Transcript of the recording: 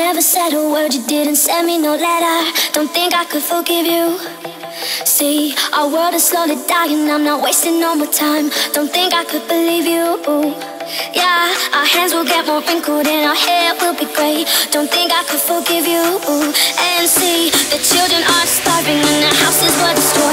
never said a word, you didn't send me no letter. Don't think I could forgive you. See, our world is slowly dying, I'm not wasting no more time. Don't think I could believe you. Yeah, our hands will get more wrinkled and our hair will be grey. Don't think I could forgive you. And see, the children are starving and the houses were destroyed.